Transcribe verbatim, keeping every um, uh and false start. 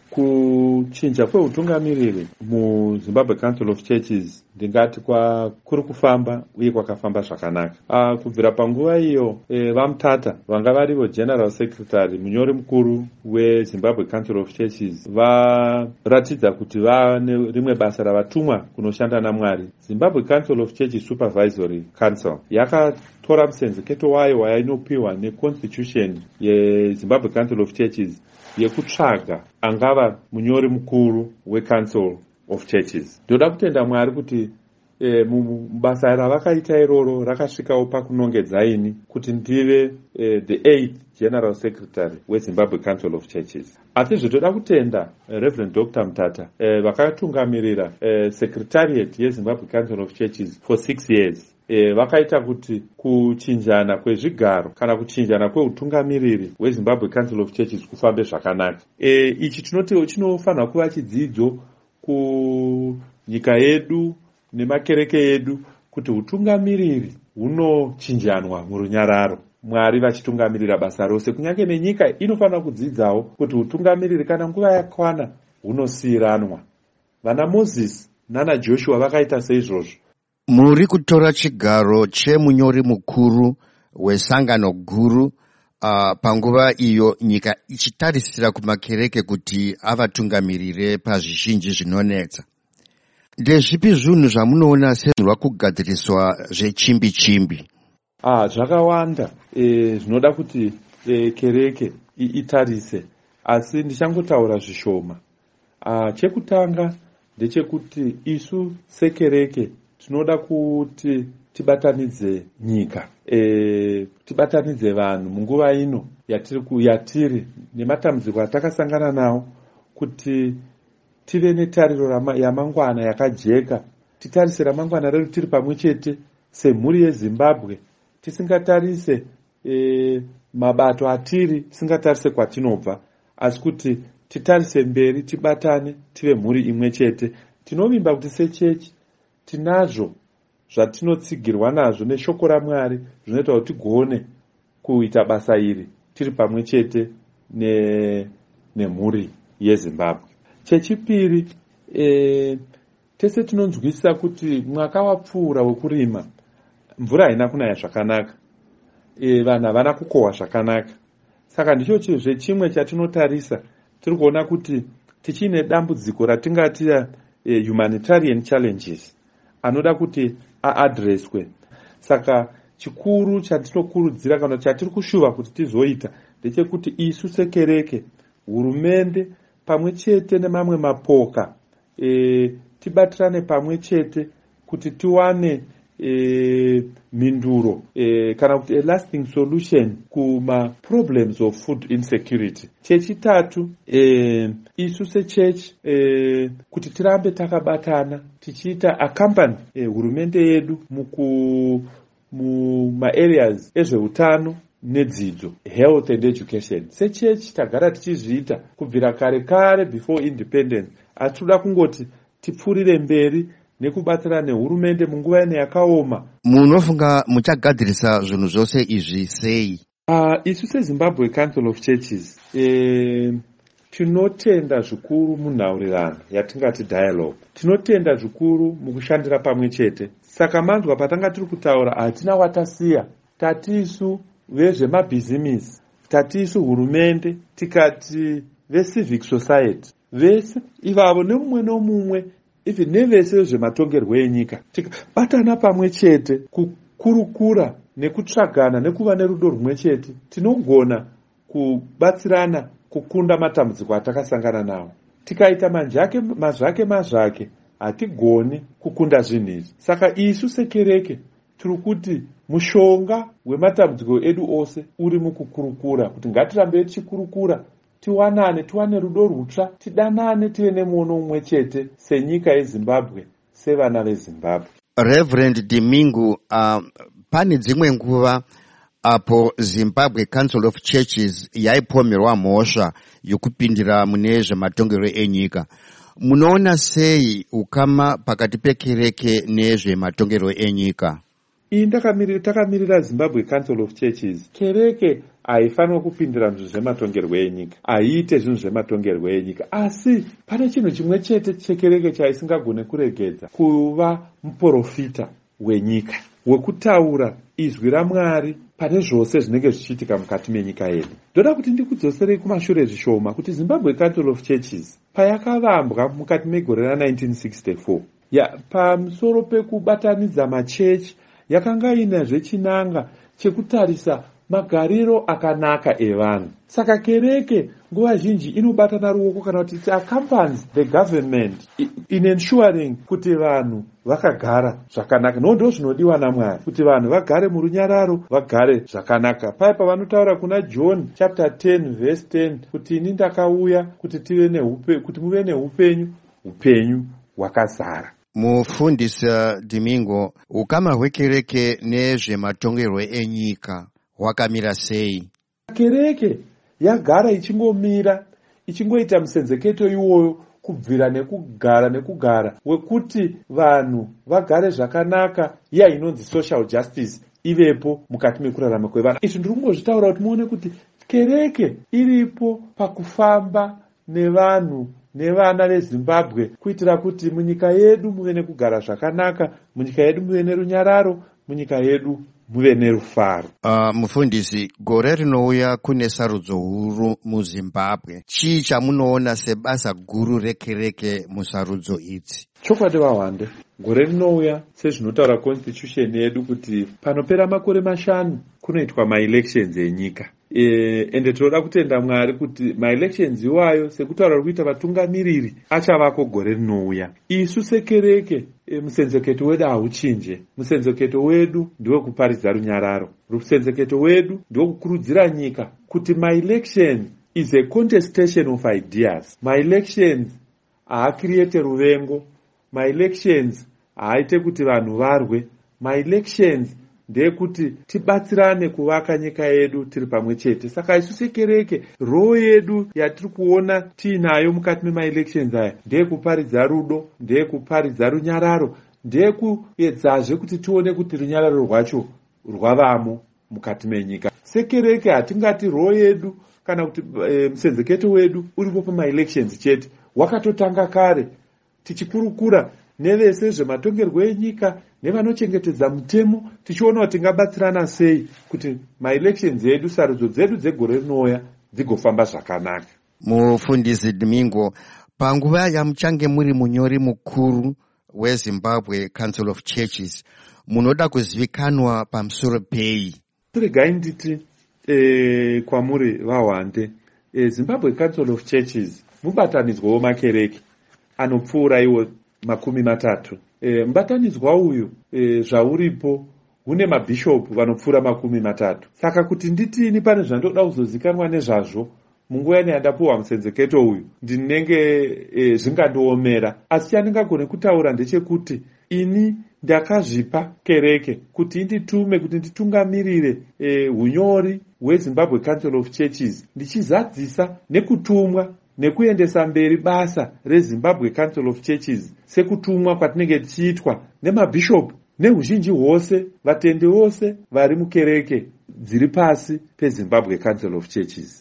kuchinja kweutungamiriri muZimbabwe Council of Churches ndingati kwa kuri kufamba uye kwakafamba zvakanaka. Uh, kubvira panguva iyo e, vamutata vanga varivo General Secretary munyori mukuru weZimbabwe Council of Churches varatidza kuti vane rimwe basa ravatumwa kunoshanda naMwari. Zimbabwe Council of Churches Supervisory Council yakatora musenzeketo wayo wainopiwa neconstitution yeZimbabwe Council of Churches yekutsvaga angava munyori mukuru weCouncil of Churches. Ndoda kutenda Mwari kuti e, mubasa ravakaita iroro rakasvikawo pakunongedzaini kuti ndive e, the eighth General Secretary weZimbabwe Council of Churches. Asi zvotoda kutenda Reverend Doctor Mutata e, vakatungamirira e, Secretariat yeZimbabwe Council of Churches for six years. E, vakaita kuti kuchinjana kwezvigaro kana kuchinjana kweutungamiriri weZimbabwe Council of Churches kufambe zvakanaka. E, ichi tinoti chinofanira kuva chidzidzo kunyika yedu nemakereke yedu kuti utungamiriri hunochinjanwa murunyararo. Mwari vachitungamirira basa rose, kunyange nenyika inofanira kudzidzawo kuti utungamiriri kana nguva yakwana hunosiyiranwa. Vana Moses nana Joshua vakaita seizvozvo. Muri kutora chigaro chemunyori mukuru wesangano guru uh, panguva iyo nyika ichitarisira kumakereke kuti avatungamirire pazvizhinji zvinonetsa. Ndezvipi zvinhu zvamunoona sezvinoda kugadziriswa zvechimbi chimbi? Ah, zvakawanda e, zvinoda kuti e, kereke itarise, asi ndichangotaura zvishoma. Ah, chekutanga ndechekuti isu sekereke tinoda kuti tibatanidze nyika, e, tibatanidze vanhu munguva ino yatiri yatiri nematambudziko atakasangana nawo, kuti tive netariro yamangwana yakajeka, titarise ramangwana redu tiri pamwe chete semhuri yeZimbabwe, tisingatarise e, mabato atiri, tisingatarise kwatinobva, asi kuti titarise mberi, tibatane, tive mhuri imwe chete. Tinovimba kuti sechechi tinazvo zvatinotsigirwa nazvo neshoko raMwari zvinoita kuti tigone kuita basa iri tiri pamwe chete ne nemhuri yeZimbabwe. Chechipiri, e, tese tinonzwisisa kuti mwaka wapfuura wekurima mvura haina kunaya zvakanaka, e, vanhu havana kukohwa zvakanaka. Saka ndicho chizve chimwe chatinotarisa, tiri kuona kuti tichine dambudziko ratingati e, humanitarian challenges anoda kuti aadreswe. Saka chikuru chatinokurudzira kana chatiri kushuva kuti tizoita ndechekuti isu sekereke, hurumende pamwe chete nemamwe mapoka e, tibatirane pamwe chete kuti tiwane e, minduro e, kana kuti a lasting solution kuma problems of food insecurity. Chechitatu, e, isu sechechi e, kuti tirambe takabatana tichiita accompany e, hurumende yedu muku muma areas ezveutano nedzidzo, health and education. Sechechi tagara tichizviita kubvira kare kare before independence. Atoda kungoti tipfurire mberi nekubatsira nehurumende munguva ine yakaoma. Munofunga muchagadzirisa zvinhu zvose izvi sei? Uh, isu seZimbabwe Council of Churches e, tinotenda zvikuru munhaurirano yatingati dialogue. Tinotenda zvikuru mukushandira pamwe chete. Saka manzwa patanga tiri kutaura hatina watasiya, tatisu vezvemabhizimisi, tatisu hurumende, tikati veCivic Society, vese ivavo nemumwe nomumwe, ivi nevese vezvematongerwo enyika, tikabatana pamwe chete kukurukura nekutsvagana nekuva nerudo rumwe chete, tinogona kubatsirana kukunda matambudziko atakasangana nawo. Tikaita manjake mazvake mazvake hatigoni kukunda zvinhu izvi. Saka isu sekereke tiri kuti mushonga wematambudziko edu ose uri mukukurukura, kuti ngatirambe tichikurukura, tiwanane, tiwane rudo rutsva, tidanane, tive nemuono umwe chete senyika yeZimbabwe, sevana veZimbabwe. Reverend Dimingu, uh, pane dzimwe nguva apo Zimbabwe Council of Churches yaipomerwa mhosva yokupindira mune zvematongero enyika. Munoona sei ukama pakati pekereke nezvematongero enyika? Iyi takamirira Zimbabwe Council of Churches. Kereke haifanira kupindira zvinhu zvematongerwo enyika, haiite zvinhu zvematongerwo enyika. Asi pane chinhu chimwe chete chekereke chaisingagone kuregedza, kuva muprofita wenyika, wekutaura izwi raMwari pane zvose zvinenge zvichiitika mukati menyika yedu. Ndoda kuti ndikudzoserei kumashure zvishoma kuti Zimbabwe Council of Churches payakavambwa mukati megore ra-nineteen sixty-four, ya pamusoro pekubatanidza machechi, yakanga ine zvechinanga chekutarisa magariro akanaka evanhu. Saka kereke nguva zhinji inobatana ruoko kana kuti accompanies the government in ensuring kuti vanhu vakagara zvakanaka. No, ndo zvinodiwa naMwari kuti vanhu vagare murunyararo, vagare zvakanaka. Paya pavanotaura kuna John chapter ten verse ten kuti ini ndakauya kuti tive neupe kuti muve neupenyu, upenyu hwakazara. Mufundisi Dimingo, ukama hwekereke nezvematongerwo enyika hwakamira sei? Kereke yagara ichingomira, ichingoita musenzeketo iwoyo kubvira nekugara nekugara wekuti vanhu vagare zvakanaka, iya inonzi social justice ivepo mukati mekurarama kwevanhu. Izvi ndiri kungozvitaura kuti muone kuti kereke iripo pakufamba nevanhu nevana veZimbabwe kuitira kuti munyika yedu muve nekugara zvakanaka, munyika yedu muve nerunyararo, munyika yedu muve nerufaro. Uh, mufundisi, gore rinouya kune sarudzo huru muZimbabwe. Chii chamunoona sebasa guru rekereke musarudzo idzi? Chokwadi vahwande, gore rinouya sezvinotaura constitution yedu kuti panopera makore mashanu kunoitwa ma-elections enyika. E, ende tinoda kutenda Mwari kuti ma-elections iwayo sekutaura kuita vatungamiriri achavako gore rinouya. Isu sekereke e, musenzeketo wedu hauchinje. Musenzeketo wedu ndiwe kuparidza runyararo. Musenzeketo wedu ndiwe kukurudzira nyika kuti ma-elections is a contestation of ideas. Ma-elections haacreate ruvengo. Ma-elections haaite kuti vanhu varwe. Ma-elections ndekuti tibatsirane kuvaka nyika yedu tiri pamwe chete. Saka isu sekereke roho yedu yatiri kuona tiinayo mukati mema-elections aya ndeyekuparidza rudo, ndeyekuparidza runyararo, ndeyekuedzazve kuti tione kuti runyararo rwacho rwavamo mukati menyika. Sekereke hatingati roho yedu kana kuti e, musenzeketo wedu uripo pama-elections chete, wakatotanga kare tichikurukura nevese zvematongerwo enyika nevanochengetedza mutemo, tichiona kuti tingabatsirana sei kuti ma-elections edu, sarudzo dzedu dzegore rinouya dzigofamba zvakanaka. Mufundisi Dimingo, panguva yamuchange muri munyori mukuru weZimbabwe Council of Churches, munoda kuzivikanwa pamusoro pei? Regai nditi e, kwamuri vahwande, e, Zimbabwe Council of Churches mubatanidzwa wemakereke anopfuura iwo makumi matatu. E, mubatanidzwa uyu e, zvauripo hune mabhishopu vanopfuura makumi matatu. Saka kuti nditini pane zvandoda kuzozikanwa nezvazvo munguva yandapuwa musenzeketo uyu ndinenge e, zvingandiomera. Asi chandingagone kutaura ndechekuti ini ndakazvipa kereke kuti inditume kuti nditungamirire e, hunyori hweZimbabwe Council of Churches, ndichizadzisa nekutumwa nekuendesa mberi basa reZimbabwe Council of Churches sekutumwa kwatinenge tichiitwa nemabhishopu neuzhinji hwose, vatendi vose vari mukereke dziri pasi peZimbabwe Council of Churches.